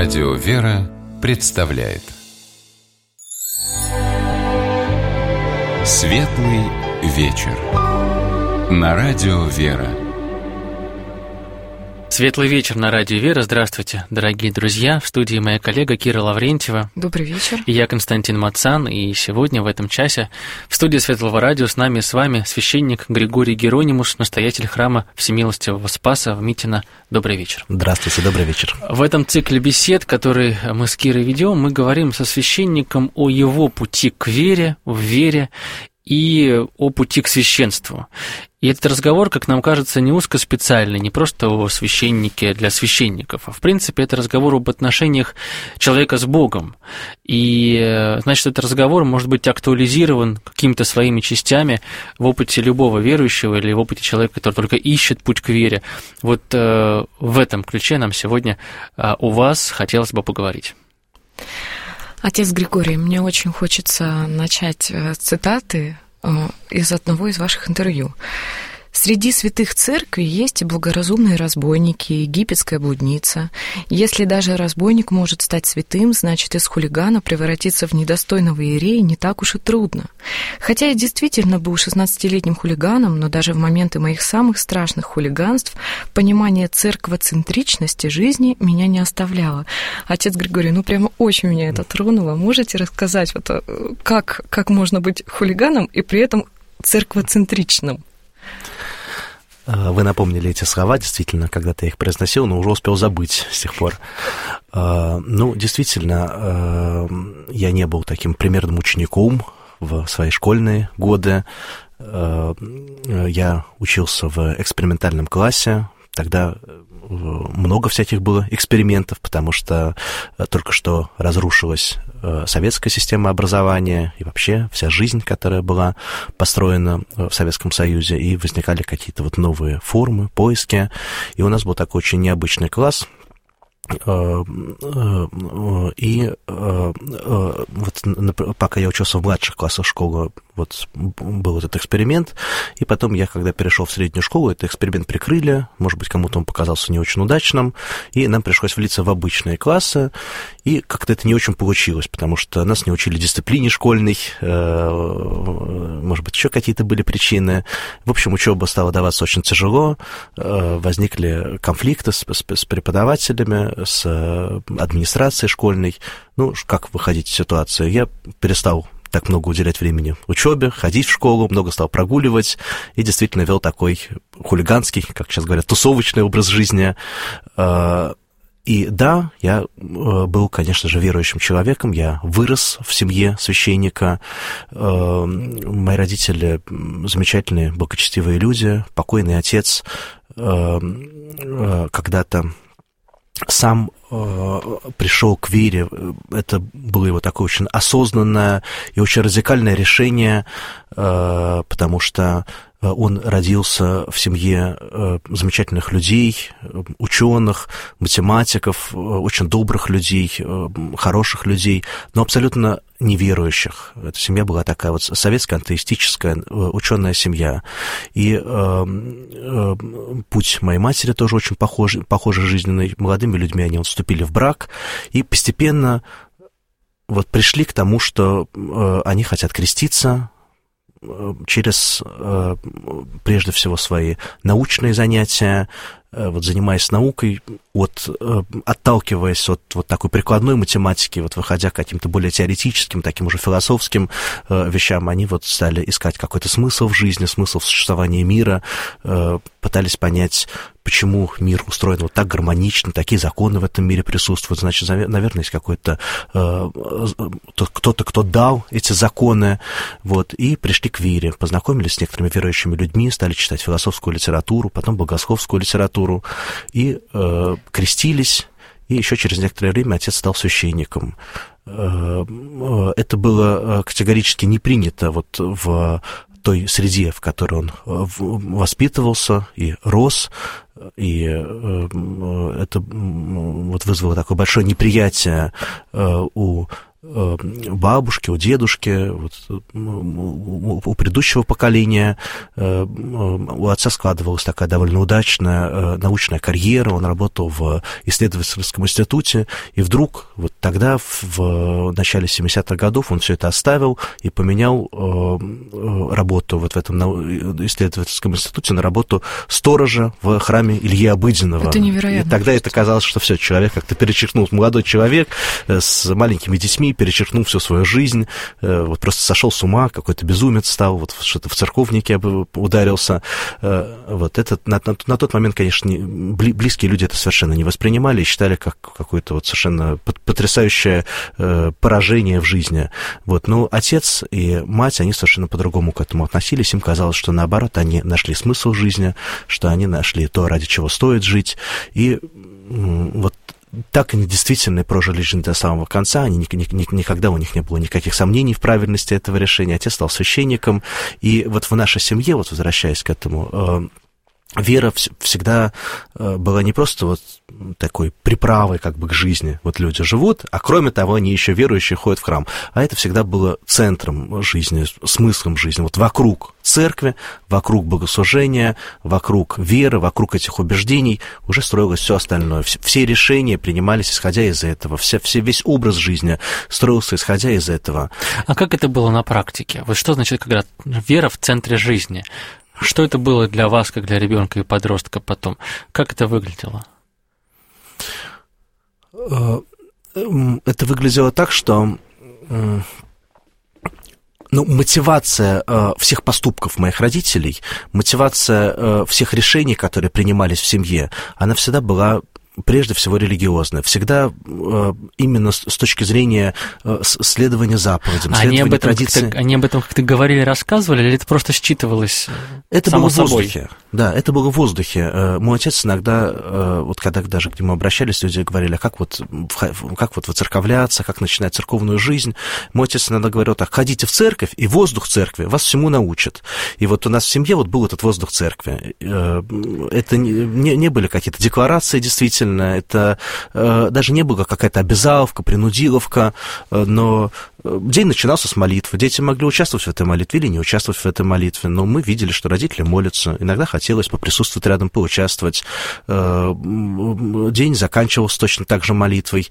Радио «Вера» представляет Светлый вечер на Радио «Вера». Светлый вечер на Радио «Вера». Здравствуйте, дорогие друзья. В студии моя коллега Кира Лаврентьева. Добрый вечер. И я, Константин Мацан. И сегодня в этом часе в студии Светлого радио с вами священник Григорий Геронимус, настоятель храма Всемилостивого Спаса в Митино. Добрый вечер. Здравствуйте, добрый вечер. В этом цикле бесед, который мы с Кирой ведем, мы говорим со священником о его пути к вере, в вере и о пути к священству. И этот разговор, как нам кажется, не узкоспециальный, не просто о священнике для священников, а в принципе это разговор об отношениях человека с Богом. И, значит, этот разговор может быть актуализирован какими-то своими частями в опыте любого верующего или в опыте человека, который только ищет путь к вере. Вот в этом ключе нам сегодня у вас хотелось бы поговорить. Отец Григорий, мне очень хочется начать цитаты из одного из ваших интервью. «Среди святых церкви есть и благоразумные разбойники, и египетская блудница. Если даже разбойник может стать святым, значит, из хулигана превратиться в недостойного иерея не так уж и трудно. Хотя я действительно был 16-летним хулиганом, но даже в моменты моих самых страшных хулиганств понимание церквоцентричности жизни меня не оставляло». Отец Григорий, прямо очень меня это тронуло. Можете рассказать, как можно быть хулиганом и при этом церквоцентричным? Вы напомнили эти слова, действительно, когда-то я их произносил, но уже успел забыть с тех пор. Действительно, я не был таким примерным учеником в свои школьные годы. Я учился в экспериментальном классе, тогда много всяких было экспериментов, потому что только что разрушилась советская система образования и вообще вся жизнь, которая была построена в Советском Союзе, и возникали какие-то новые формы, поиски. И у нас был такой очень необычный класс. И пока я учился в младших классах школы, был этот эксперимент, и потом я, когда перешел в среднюю школу, этот эксперимент прикрыли, может быть, кому-то он показался не очень удачным, и нам пришлось влиться в обычные классы, и как-то это не очень получилось, потому что нас не учили дисциплине школьной, может быть, еще какие-то были причины. В общем, учеба стала даваться очень тяжело, возникли конфликты с преподавателями, с администрацией школьной. Как выходить из ситуации? Я перестал так много уделять времени учебе, ходить в школу, много стал прогуливать и действительно вел такой хулиганский, как сейчас говорят, тусовочный образ жизни. И да, я был, конечно же, верующим человеком, я вырос в семье священника. Мои родители замечательные, благочестивые люди, покойный отец когда-то сам пришел к вере. Это было его такое очень осознанное и очень радикальное решение, потому что он родился в семье замечательных людей, ученых, математиков, очень добрых людей, хороших людей, но абсолютно неверующих. Эта семья была такая советская, антеистическая, ученая семья. И путь моей матери тоже очень похожий жизненный. Молодыми людьми они вступили в брак и постепенно пришли к тому, что они хотят креститься через, прежде всего, свои научные занятия, занимаясь наукой, отталкиваясь от такой прикладной математики, выходя к каким-то более теоретическим, таким уже философским вещам, они стали искать какой-то смысл в жизни, смысл в существовании мира, пытались понять, почему мир устроен так гармонично, такие законы в этом мире присутствуют, значит, наверное, есть какой-то кто-то, кто дал эти законы, и пришли к вере, познакомились с некоторыми верующими людьми, стали читать философскую литературу, потом богословскую литературу, и крестились, и еще через некоторое время отец стал священником. Это было категорически не принято в той среде, в которой он воспитывался и рос, и это вызвало такое большое неприятие у бабушки, у дедушки, вот, у предыдущего поколения. У отца складывалась такая довольно удачная научная карьера, он работал в исследовательском институте, и вдруг вот тогда, в начале 70-х годов, он все это оставил и поменял работу вот в этом исследовательском институте на работу сторожа в храме Ильи Обыденного. Это невероятно. И тогда это казалось, что все, человек как-то перечеркнул, молодой человек с маленькими детьми, перечеркнул всю свою жизнь, вот просто сошел с ума, какой-то безумец стал, вот что-то в церковнике ударился. Вот это на тот момент, конечно, близкие люди это совершенно не воспринимали и считали как какое-то вот совершенно потрясающее поражение в жизни. Вот. Но отец и мать, они совершенно по-другому к этому относились. Им казалось, что наоборот, они нашли смысл жизни, что они нашли то, ради чего стоит жить. И вот так они действительно прожили жизнь до самого конца, никогда у них не было никаких сомнений в правильности этого решения. Отец стал священником, и вот в нашей семье, вот возвращаясь к этому, вера всегда была не просто вот такой приправой как бы к жизни. Вот люди живут, а кроме того, они еще верующие ходят в храм. А это всегда было центром жизни, смыслом жизни. Вот вокруг церкви, вокруг богослужения, вокруг веры, вокруг этих убеждений уже строилось все остальное. Все решения принимались исходя из этого. Весь образ жизни строился исходя из этого. А как это было на практике? Вот что значит, когда вера в центре жизни? Что это было для вас, как для ребенка и подростка потом? Как это выглядело? Это выглядело так, что мотивация всех поступков моих родителей, мотивация всех решений, которые принимались в семье, она всегда была прежде всего религиозная, всегда именно с точки зрения следования заповедям, следования традициям. Они об этом как-то говорили, рассказывали, или это просто считывалось это само было в собой? Воздухе. Да, это было в воздухе. Мой отец иногда, вот когда даже к нему обращались, люди говорили, как вот воцерковляться, как начинать церковную жизнь. Мой отец иногда говорил так: ходите в церковь, и воздух церкви вас всему научит. И вот у нас в семье вот был этот воздух церкви. Это не были какие-то декларации, действительно, это даже не была какая-то обязаловка, принудиловка, но день начинался с молитвы. Дети могли участвовать в этой молитве или не участвовать в этой молитве, но мы видели, что родители молятся. Иногда хотелось поприсутствовать рядом, поучаствовать. День заканчивался точно так же молитвой.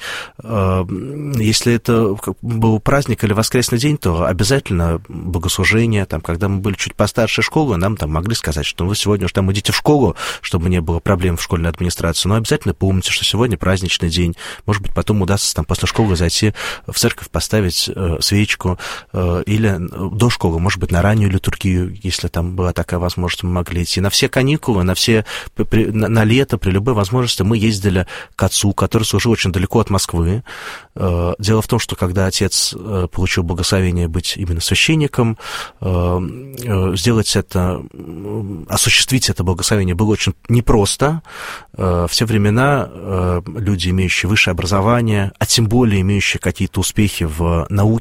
Если это был праздник или воскресный день, то обязательно богослужение. Там, когда мы были чуть постарше школы, нам там могли сказать, что вы сегодня уж там идите в школу, чтобы не было проблем в школьной администрации. Но обязательно помните, что сегодня праздничный день. Может быть, потом удастся там после школы зайти в церковь, поставить свечку, или до школы, может быть, на раннюю литургию, если там была такая возможность, мы могли идти. На все каникулы, на лето, при любой возможности мы ездили к отцу, который служил очень далеко от Москвы. Дело в том, что когда отец получил благословение быть именно священником, сделать это, осуществить это благословение было очень непросто. В те времена люди, имеющие высшее образование, а тем более имеющие какие-то успехи в науке,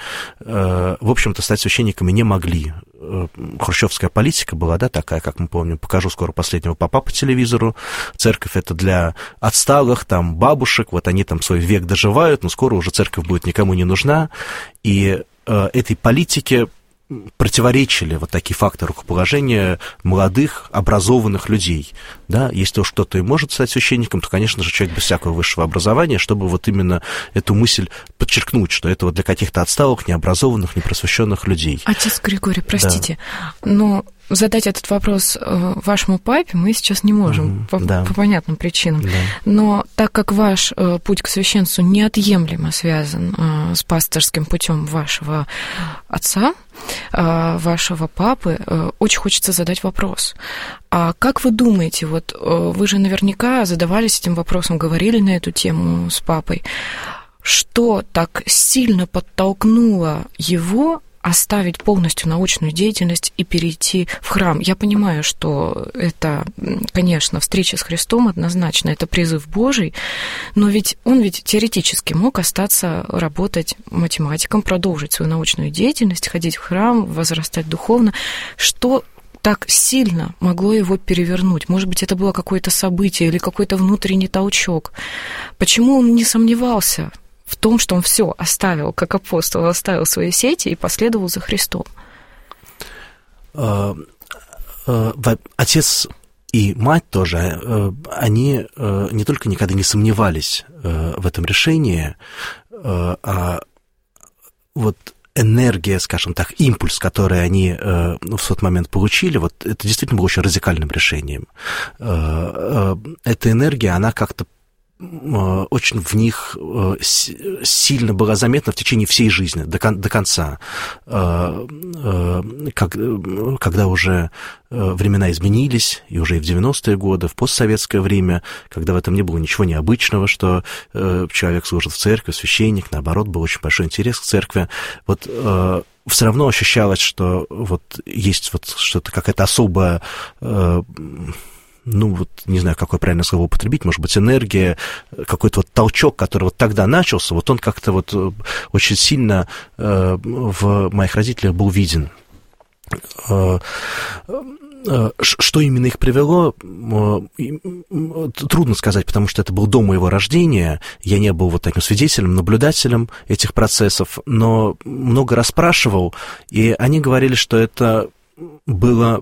в общем-то, стать священниками не могли. Хрущевская политика была, да, такая, как мы помним. Покажу скоро последнего попа по телевизору. Церковь — это для отсталых, там, бабушек, вот они там свой век доживают, но скоро уже церковь будет никому не нужна. И этой политике противоречили вот такие факторы рукоположения молодых, образованных людей. Да? Если уж кто-то и может стать священником, то, конечно же, человек без всякого высшего образования, чтобы вот именно эту мысль подчеркнуть, что это вот для каких-то отсталых, необразованных, непросвещенных людей. Отец Григорий, простите, но задать этот вопрос вашему папе мы сейчас не можем по понятным причинам. Да. Но так как ваш путь к священству неотъемлемо связан с пасторским путем вашего отца, вашего папы, очень хочется задать вопрос. А как вы думаете, вот вы же наверняка задавались этим вопросом, говорили на эту тему с папой, что так сильно подтолкнуло его оставить полностью научную деятельность и перейти в храм? Я понимаю, что это, конечно, встреча с Христом однозначно, это призыв Божий, но ведь он теоретически мог остаться работать математиком, продолжить свою научную деятельность, ходить в храм, возрастать духовно. Что так сильно могло его перевернуть? Может быть, это было какое-то событие или какой-то внутренний толчок? Почему он не сомневался в в том, что он все оставил, как апостол, оставил свои сети и последовал за Христом? Отец и мать тоже, они не только никогда не сомневались в этом решении, а вот энергия, скажем так, импульс, который они в тот момент получили, вот это действительно было очень радикальным решением. Эта энергия, она как-то очень в них сильно была заметна в течение всей жизни, до конца. Когда уже времена изменились, и уже и в 90-е годы, в постсоветское время, когда в этом не было ничего необычного, что человек служит в церкви, священник, наоборот, был очень большой интерес к церкви, вот все равно ощущалось, что вот есть вот что-то, какая-то особая... ну, вот не знаю, какое правильное слово употребить, может быть, энергия, какой-то вот толчок, который вот тогда начался, вот он как-то вот очень сильно в моих родителях был виден. Что именно их привело, трудно сказать, потому что это был до моего рождения, я не был вот таким свидетелем, наблюдателем этих процессов, но много раз спрашивал, и они говорили, что это было...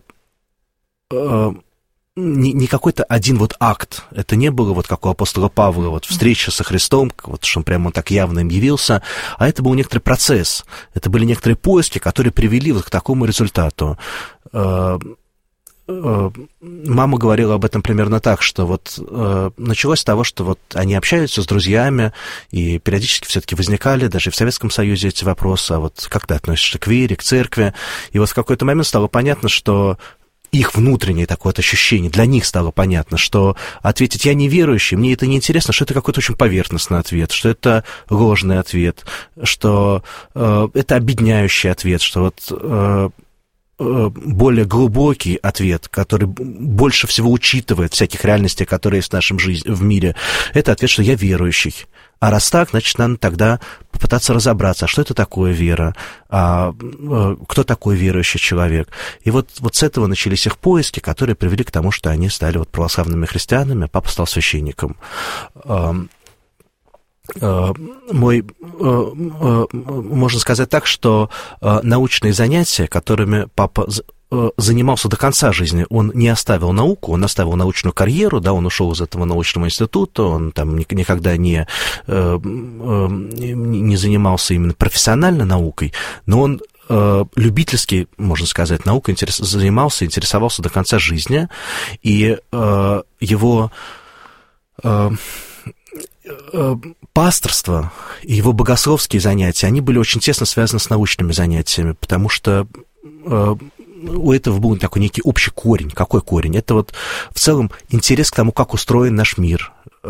не какой-то один вот акт, это не было вот как у апостола Павла, вот встреча со Христом, вот что он прямо так явно им явился, а это был некоторый процесс, это были некоторые поиски, которые привели вот к такому результату. Мама говорила об этом примерно так, что вот началось с того, что вот они общаются с друзьями, и периодически все-таки возникали даже в Советском Союзе эти вопросы, а вот как ты относишься к вере, к церкви, и вот в какой-то момент стало понятно, что их внутреннее такое вот ощущение, для них стало понятно, что ответить «я неверующий», мне это не интересно, что это какой-то очень поверхностный ответ, что это ложный ответ, что это обедняющий ответ, что вот более глубокий ответ, который больше всего учитывает всяких реальностей, которые есть в нашем жизни, в мире, это ответ, что я верующий. А раз так, значит, надо тогда попытаться разобраться, а что это такое вера, кто такой верующий человек. И вот с этого начались их поиски, которые привели к тому, что они стали вот православными христианами, а папа стал священником. Можно сказать так, что научные занятия, которыми папа занимался до конца жизни, он не оставил науку, он оставил научную карьеру, да, он ушел из этого научного института, он там никогда не занимался именно профессионально наукой, но он любительски, можно сказать, наукой интересовался до конца жизни, и его пасторство и его богословские занятия, они были очень тесно связаны с научными занятиями, потому что у этого был такой некий общий корень. Какой корень? Это вот в целом интерес к тому, как устроен наш мир.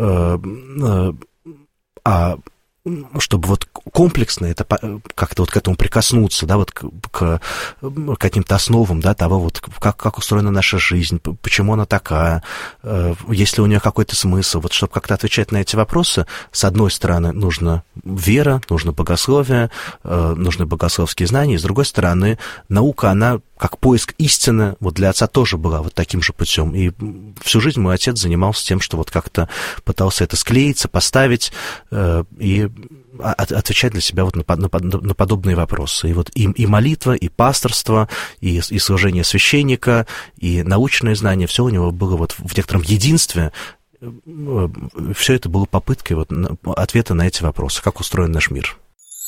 Чтобы вот комплексно это как-то вот к этому прикоснуться, да, вот к каким-то основам, да, того вот, как устроена наша жизнь, почему она такая, есть ли у нее какой-то смысл. Вот чтобы как-то отвечать на эти вопросы, с одной стороны, нужна вера, нужно богословие, нужны богословские знания, и с другой стороны, наука, она как поиск истины, вот для отца тоже была вот таким же путем. И всю жизнь мой отец занимался тем, что вот как-то пытался это склеиться, поставить и отвечать для себя вот на подобные вопросы. И вот и молитва, и пасторство, и служение священника, и научные знания, все у него было вот в некотором единстве. Все это было попыткой вот ответа на эти вопросы, как устроен наш мир.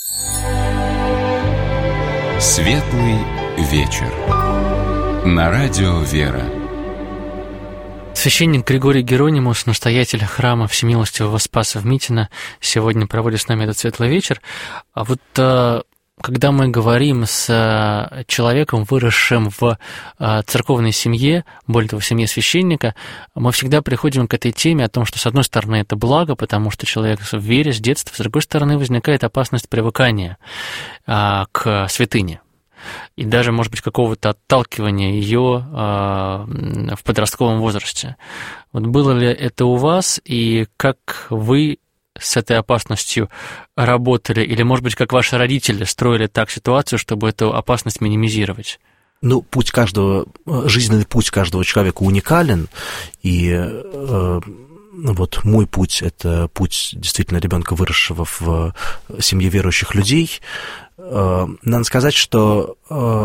Светлый вечер. На радио «Вера». Священник Григорий Геронимус, настоятель храма Всемилостивого Спаса в Митино, сегодня проводит с нами этот светлый вечер. А вот когда мы говорим с человеком, выросшим в церковной семье, более того, в семье священника, мы всегда приходим к этой теме о том, что, с одной стороны, это благо, потому что человек в вере с детства, с другой стороны, возникает опасность привыкания к святыне. И даже, может быть, какого-то отталкивания ее в подростковом возрасте. Вот было ли это у вас, и как вы с этой опасностью работали, или, может быть, как ваши родители строили так ситуацию, чтобы эту опасность минимизировать? Ну, жизненный путь каждого человека уникален, и вот мой путь — это путь действительно ребенка, выросшего в семье верующих людей. Надо сказать, что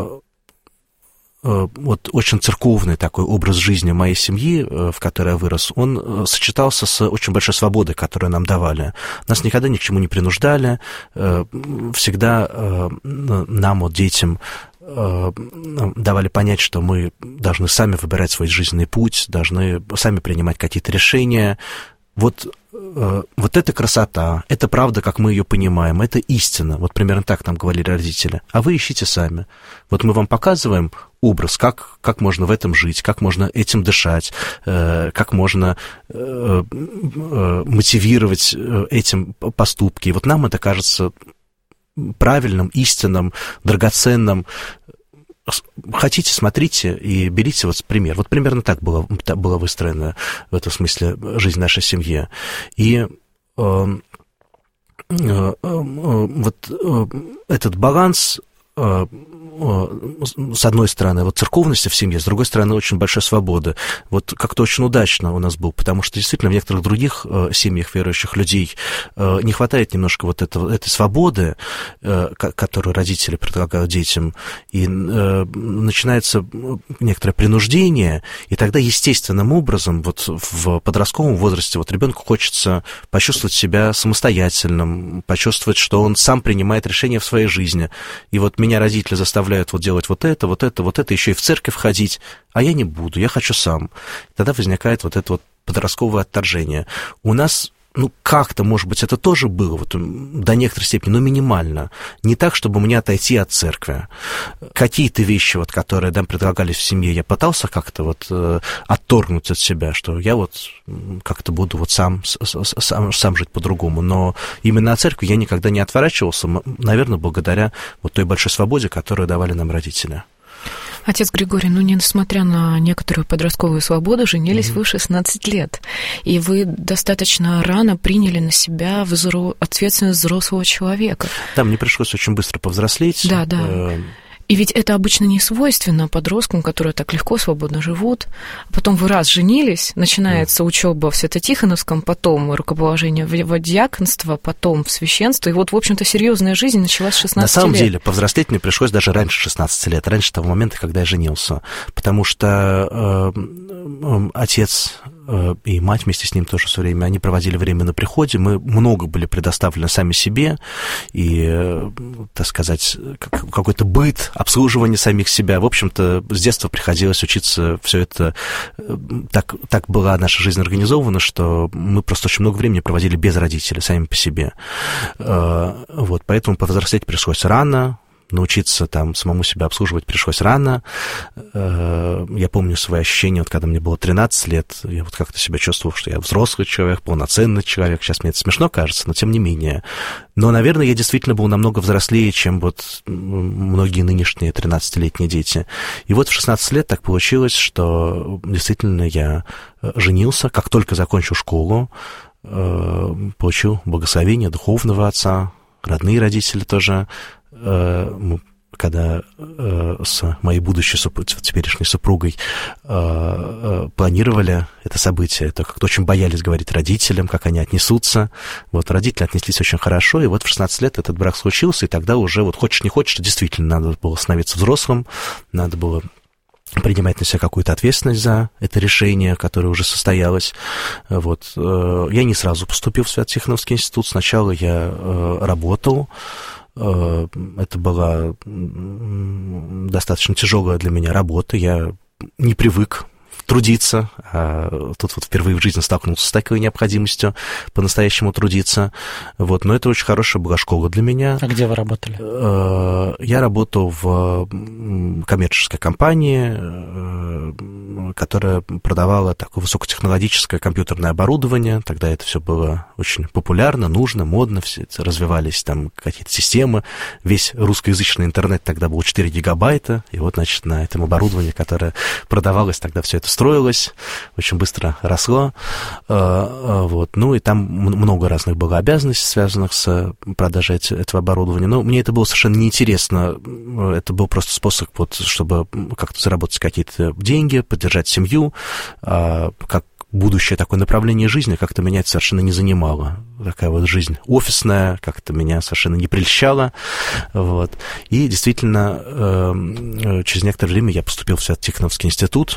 вот очень церковный такой образ жизни моей семьи, в которой я вырос, он сочетался с очень большой свободой, которую нам давали. Нас никогда ни к чему не принуждали, всегда нам, вот детям, давали понять, что мы должны сами выбирать свой жизненный путь, должны сами принимать какие-то решения. Вот эта красота, это правда, как мы ее понимаем, это истина. Вот примерно так нам говорили родители. А вы ищите сами. Вот мы вам показываем образ, как можно в этом жить, как можно этим дышать, как можно мотивировать этим поступки. И вот нам это кажется правильным, истинным, драгоценным. Хотите, смотрите и берите вот пример. Вот примерно так была выстроена в этом смысле жизнь нашей семьи. И вот этот баланс, с одной стороны, вот церковности в семье, с другой стороны, очень большой свободы. Вот как-то очень удачно у нас был, потому что действительно в некоторых других семьях верующих людей не хватает немножко вот этой свободы, которую родители предлагают детям, и начинается некоторое принуждение, и тогда естественным образом вот в подростковом возрасте вот ребенку хочется почувствовать себя самостоятельным, почувствовать, что он сам принимает решения в своей жизни. И вот меня родители заставляют вот делать вот это, еще и в церковь ходить, а я не буду, я хочу сам. Тогда возникает вот это вот подростковое отторжение. У нас, как-то, может быть, это тоже было вот, до некоторой степени, но минимально. Не так, чтобы мне отойти от церкви. Какие-то вещи, вот, которые нам предлагались в семье, я пытался как-то вот отторгнуть от себя, что я вот как-то буду вот сам жить по-другому. Но именно от церкви я никогда не отворачивался, наверное, благодаря вот той большой свободе, которую давали нам родители. Отец Григорий, несмотря на некоторую подростковую свободу, женились вы в 16 лет, и вы достаточно рано приняли на себя ответственность взрослого человека. Да, мне пришлось очень быстро повзрослеть. Да. И ведь это обычно не свойственно подросткам, которые так легко, свободно живут. Потом вы раз женились, начинается учеба в Свято-Тихоновском, потом рукоположение в диаконство, потом в священство. И вот, в общем-то, серьезная жизнь началась с 16 лет. На самом деле, повзрослеть мне пришлось даже раньше 16 лет, раньше того момента, когда я женился. Потому что отец и мать вместе с ним тоже все время, они проводили время на приходе, мы много были предоставлены сами себе, и, так сказать, какой-то быт, обслуживание самих себя. В общем-то, с детства приходилось учиться все это. Так была наша жизнь организована, что мы просто очень много времени проводили без родителей, сами по себе. Вот, поэтому повзрослеть пришлось рано, научиться там самому себя обслуживать пришлось рано. Я помню свои ощущения, вот когда мне было 13 лет, я вот как-то себя чувствовал, что я взрослый человек, полноценный человек. Сейчас мне это смешно кажется, но тем не менее. Но, наверное, я действительно был намного взрослее, чем вот многие нынешние 13-летние дети. И вот в 16 лет так получилось, что действительно я женился, как только закончил школу, получил благословение духовного отца, родные родители тоже. Когда с моей будущей теперешней супругой планировали это событие, то как-то очень боялись говорить родителям, как они отнесутся. Вот родители отнеслись очень хорошо, и вот в 16 лет этот брак случился, и тогда уже, вот хочешь не хочешь, действительно надо было становиться взрослым, надо было принимать на себя какую-то ответственность за это решение, которое уже состоялось. Вот. Я не сразу поступил в Свято-Тихоновский институт. Сначала я работал. Это была достаточно тяжелая для меня работа. Я не привык трудиться, а тут вот впервые в жизни столкнулся с такой необходимостью по-настоящему трудиться. Вот. Но это очень хорошая была школа для меня. А где вы работали? Я работал в коммерческой компании, которая продавала такое высокотехнологическое компьютерное оборудование. Тогда это все было очень популярно, нужно, модно, все это развивались там какие-то системы. Весь русскоязычный интернет тогда был 4 гигабайта, и вот, значит, на этом оборудовании, которое продавалось, тогда все это строилось, очень быстро росло. Вот. Ну, и там много разных было обязанностей, связанных с продажей этого оборудования. Но мне это было совершенно неинтересно. Это был просто способ, вот, чтобы как-то заработать какие-то деньги, поддержать семью, как будущее такое направление жизни как-то меня это совершенно не занимало. Такая вот жизнь офисная как-то меня совершенно не прельщала. Вот. И действительно, через некоторое время я поступил в Свято-Тихоновский институт.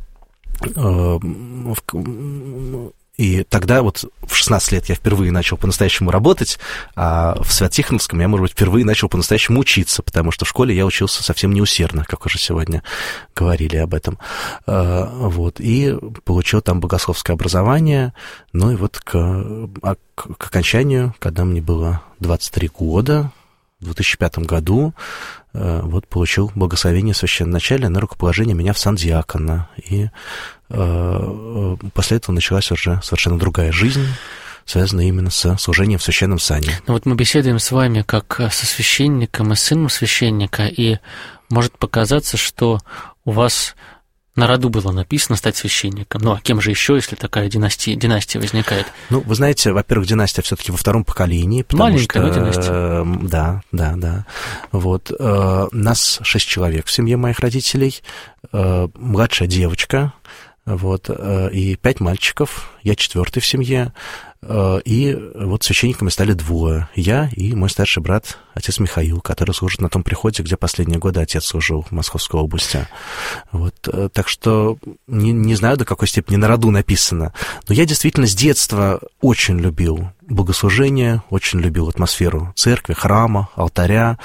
И тогда вот в 16 лет я впервые начал по-настоящему работать, а в Свято-Тихоновском я, может быть, впервые начал по-настоящему учиться, потому что в школе я учился совсем неусердно, как уже сегодня говорили об этом. Вот, и получил там богословское образование, ну и вот к окончанию, когда мне было 23 года, в 2005 году, вот получил благословение священноначалия на рукоположение меня в сан диакона, и после этого началась уже совершенно другая жизнь, связанная именно со служением в священном сане. Ну вот мы беседуем с вами как со священником и сыном священника, и может показаться, что у вас на роду было написано стать священником. Ну, а кем же еще, если такая династия возникает? Ну, вы знаете, во-первых, династия все-таки во втором поколении. Маленькая, что, но династия. Да. Вот. Нас 6 человек в семье моих родителей. Младшая девочка, вот, и 5 мальчиков. Я 4-й в семье. И вот священниками стали 2. Я и мой старший брат, отец Михаил, который служит на том приходе, где последние годы отец служил в Московской области. Вот, так что не знаю, до какой степени на роду написано, но я действительно с детства очень любил богослужение, очень любил атмосферу церкви, храма, алтаря,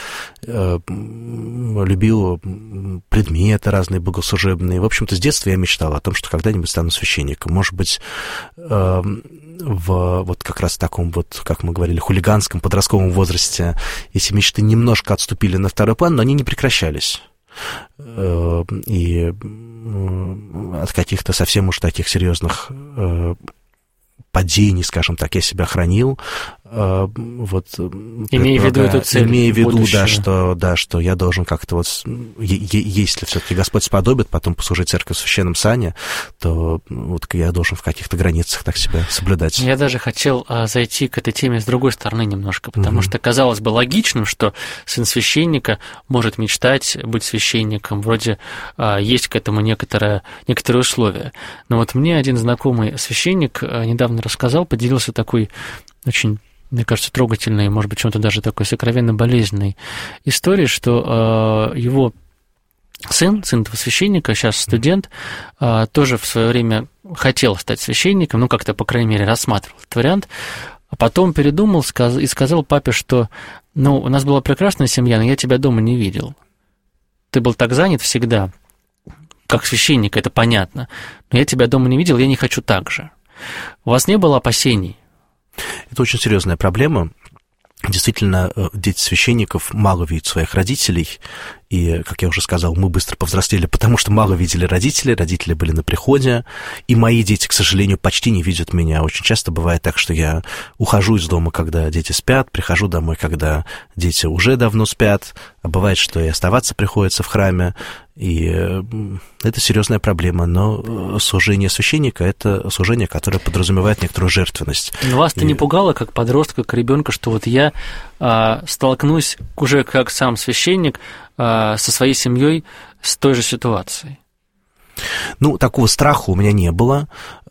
любил предметы разные богослужебные. В общем-то, с детства я мечтал о том, что когда-нибудь стану священником. Может быть, в вот как раз таком вот, как мы говорили, хулиганском подростковом возрасте эти мечты немножко отступили на второй план, но они не прекращались. И от каких-то совсем уж таких серьезных падений, скажем так, я себя хранил. Вот, имея в виду эту цель. Имея в виду, да, что я должен как-то вот, если все-таки Господь сподобит потом послужить церкви в священном сане, то вот я должен в каких-то границах так себя соблюдать. Я даже хотел зайти к этой теме с другой стороны немножко, потому что казалось бы логичным, что сын священника может мечтать быть священником, вроде есть к этому некоторые условия. Но вот мне один знакомый священник недавно рассказал, поделился такой очень, мне кажется, трогательной, может быть, чем-то даже такой сокровенно болезненной историей, что его сын этого священника, сейчас студент, тоже в свое время хотел стать священником, ну, как-то, по крайней мере, рассматривал этот вариант, а потом передумал и сказал папе, что, ну, у нас была прекрасная семья, но я тебя дома не видел. Ты был так занят всегда, как священник, это понятно, но я тебя дома не видел, я не хочу так же. У вас не было опасений? Это очень серьезная проблема. Действительно, дети священников мало видят своих родителей, и, как я уже сказал, мы быстро повзрослели, потому что мало видели родителей были на приходе, и мои дети, к сожалению, почти не видят меня. Очень часто бывает так, что я ухожу из дома, когда дети спят, прихожу домой, когда дети уже давно спят, а бывает, что и оставаться приходится в храме, и это серьезная проблема, но служение священника – это служение, которое подразумевает некоторую жертвенность. Но вас-то не пугало, как подростка, как ребенка, что вот я столкнусь уже как сам священник со своей семьей с той же ситуацией? Ну, такого страха у меня не было.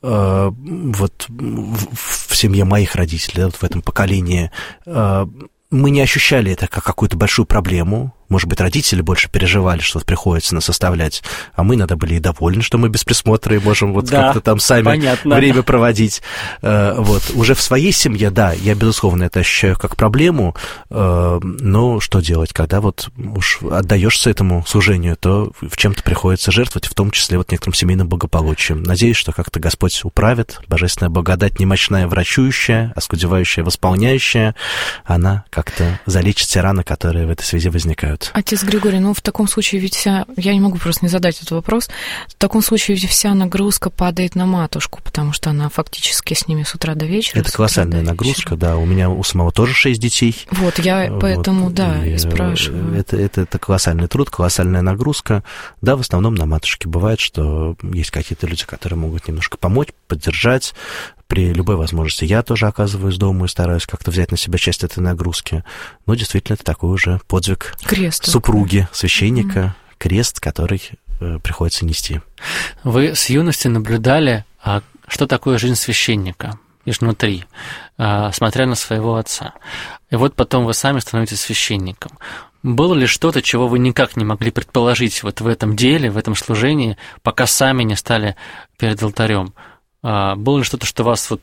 Вот в семье моих родителей, вот в этом поколении, мы не ощущали это как какую-то большую проблему. Может быть, родители больше переживали, что вот приходится нас оставлять, а мы иногда были и довольны, что мы без присмотра и можем вот как-то там сами время проводить. Вот. Уже в своей семье, да, я, безусловно, это ощущаю как проблему, но что делать, когда вот уж отдаешься этому служению, то в чем-то приходится жертвовать, в том числе вот некоторым семейным благополучием. Надеюсь, что как-то Господь управит, божественная благодать немощная, врачующая, оскудевающая, восполняющая, она как-то залечит те раны, которые в этой связи возникают. Отец Григорий, ну в таком случае ведь я не могу просто не задать этот вопрос, в таком случае ведь вся нагрузка падает на матушку, потому что она фактически с ними с утра до вечера. Это колоссальная нагрузка, да, у меня у самого тоже 6 детей. Вот, я поэтому, вот, да, и спрашиваю. Это колоссальный труд, колоссальная нагрузка, да, в основном на матушке. Бывает, что есть какие-то люди, которые могут немножко помочь, поддержать. При любой возможности я тоже оказываюсь дома и стараюсь как-то взять на себя часть этой нагрузки. Но действительно, это такой уже подвиг супруги, священника, крест, который приходится нести. Вы с юности наблюдали, что такое жизнь священника изнутри, смотря на своего отца. И вот потом вы сами становитесь священником. Было ли что-то, чего вы никак не могли предположить вот в этом деле, в этом служении, пока сами не стали перед алтарем? Было ли что-то, что вас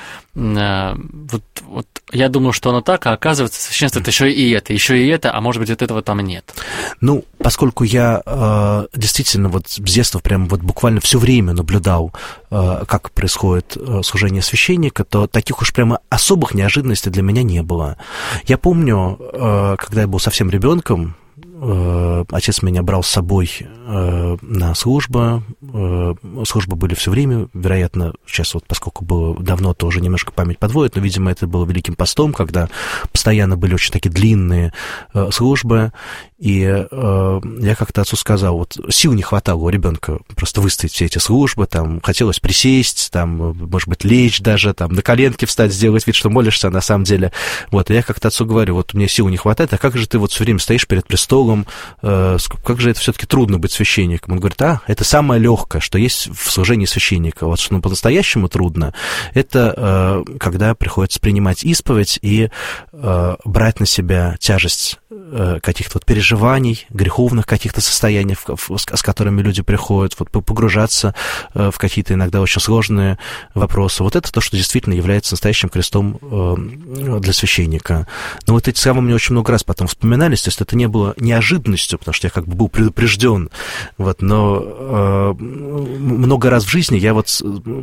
я думал, что оно так, а оказывается, священство — это еще и это, а может быть, вот этого там нет? Ну, поскольку я действительно вот с детства прям вот буквально все время наблюдал, как происходит служение священника, то таких уж прямо особых неожиданностей для меня не было. Я помню, когда я был совсем ребенком, отец меня брал с собой на службы. Службы были все время, вероятно, сейчас вот, поскольку было давно, то уже немножко память подводит, но, видимо, это было Великим постом, когда постоянно были очень такие длинные службы, и я как-то отцу сказал, вот сил не хватало у ребенка просто выстоять все эти службы, там хотелось присесть, там, может быть, лечь даже, там, на коленки встать, сделать вид, что молишься, а на самом деле, вот, и я как-то отцу говорю, вот мне сил не хватает, а как же ты вот все время стоишь перед престолом, как же это все-таки трудно быть священником? Он говорит, это самое легкое, что есть в служении священника. Вот что по-настоящему трудно, это когда приходится принимать исповедь и брать на себя тяжесть каких-то вот переживаний, греховных каких-то состояний, с которыми люди приходят, вот погружаться в какие-то иногда очень сложные вопросы. Вот это то, что действительно является настоящим крестом для священника. Но вот эти слова мне очень много раз потом вспоминались, то есть это не было неожиданностью, потому что я как бы был предупрежден, вот, но много раз в жизни я вот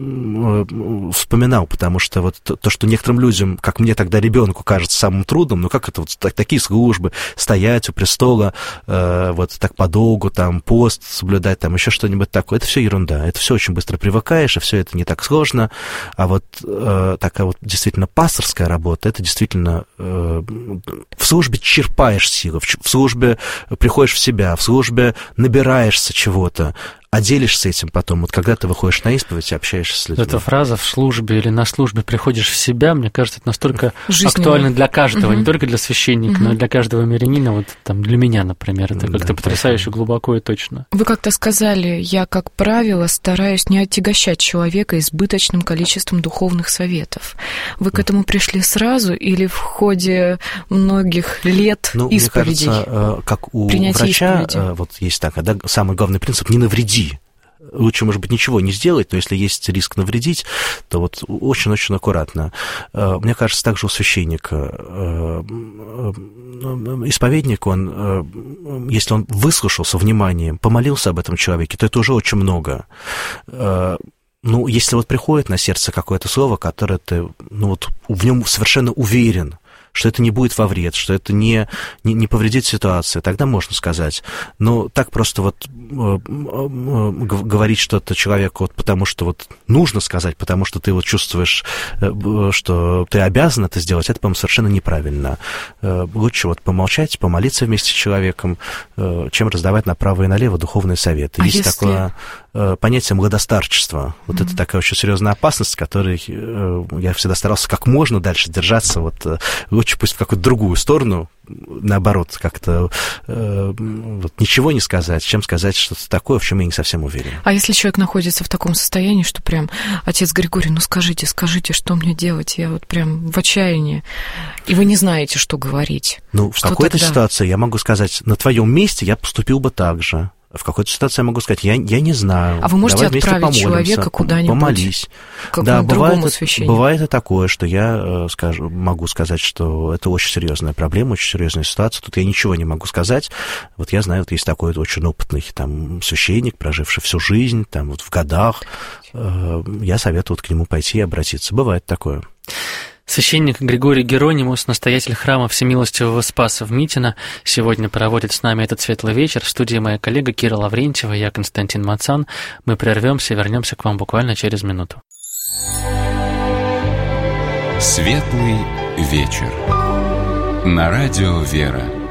вспоминал, потому что вот то, что некоторым людям, как мне тогда ребенку, кажется самым трудным, ну как это вот такие службы, стоять у престола вот так подолгу, там пост соблюдать, там еще что-нибудь такое, это все ерунда, это все очень быстро привыкаешь, и все это не так сложно, а вот такая вот действительно пасторская работа, это действительно в службе черпаешь силы, в службе приходишь в себя, в службе набираешься чего-то, а делишься этим потом, вот когда ты выходишь на исповедь и общаешься с людьми. Эта фраза «в службе или на службе приходишь в себя», мне кажется, это настолько жизненно актуально для каждого, не только для священника, но и для каждого мирянина, вот там для меня, например, это как-то потрясающе глубоко и точно. Вы как-то сказали, я, как правило, стараюсь не отягощать человека избыточным количеством духовных советов. Вы к этому пришли сразу или в ходе многих лет исповедей? Мне кажется, как у врача, вот есть так, да, самый главный принцип — не навреди. Лучше, может быть, ничего не сделать, но если есть риск навредить, то вот очень-очень аккуратно. Мне кажется, также у священника. Исповедник, он, если он выслушался вниманием, помолился об этом человеке, то это уже очень много. Ну, если вот приходит на сердце какое-то слово, которое ты, ну, вот в нем совершенно уверен, что это не будет во вред, что это не повредит ситуации, тогда можно сказать. Но так просто вот говорить что-то человеку, вот потому что вот нужно сказать, потому что ты вот чувствуешь, что ты обязан это сделать, это, по-моему, совершенно неправильно. Лучше вот помолчать, помолиться вместе с человеком, чем раздавать направо и налево духовные советы. Есть такое понятие младостарчества. Вот это такая очень серьезная опасность, которой я всегда старался как можно дальше держаться. Вот лучше пусть в какую-то другую сторону, наоборот, как-то вот ничего не сказать, чем сказать что-то такое, в чем я не совсем уверен. А если человек находится в таком состоянии, что прям, отец Григорий, ну скажите, что мне делать? Я вот прям в отчаянии, и вы не знаете, что говорить. Ну, в какой-то ситуации я могу сказать, на твоем месте я поступил бы так же. В какой-то ситуации я могу сказать, я не знаю. А вы можете отправить человека куда-нибудь? Помолись. Да, бывает и такое, что я могу сказать, что это очень серьезная проблема, очень серьезная ситуация. Тут я ничего не могу сказать. Вот я знаю, вот есть такой очень опытный там священник, проживший всю жизнь, там вот в годах. Я советую вот к нему пойти и обратиться. Бывает такое. Священник Григорий Геронимус, настоятель храма Всемилостивого Спаса в Митино, сегодня проводит с нами этот светлый вечер. В студии моя коллега Кира Лаврентьева, я Константин Мацан. Мы прервемся и вернемся к вам буквально через минуту. Светлый вечер. На радио «Вера».